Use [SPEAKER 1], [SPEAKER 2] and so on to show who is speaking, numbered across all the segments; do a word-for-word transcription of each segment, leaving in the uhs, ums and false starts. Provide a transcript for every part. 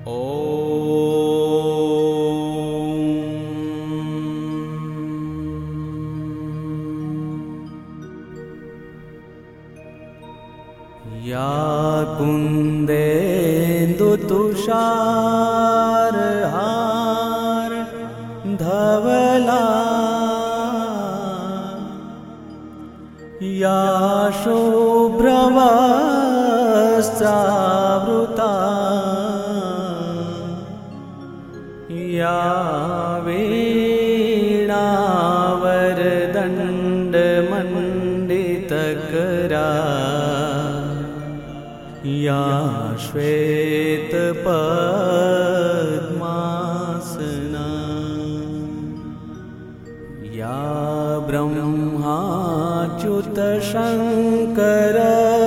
[SPEAKER 1] या कुन्देन्दुतुषारहार धवला या शुभ्रवस्त्रावृता या वीणावरदण्डमण्डितकरा या श्वेतपद्मासना या ब्रह्माच्युतशङ्कर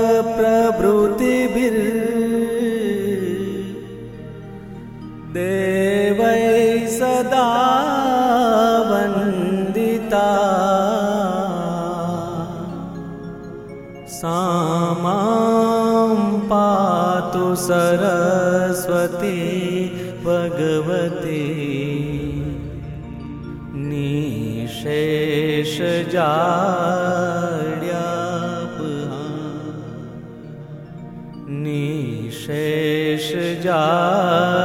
[SPEAKER 1] प्रभृतिभिर्देवैः सदा वन्दिता सा मां पातु सरस्वती भगवती निःशेषजाड्यापहा निःशेषजाड्यापहा।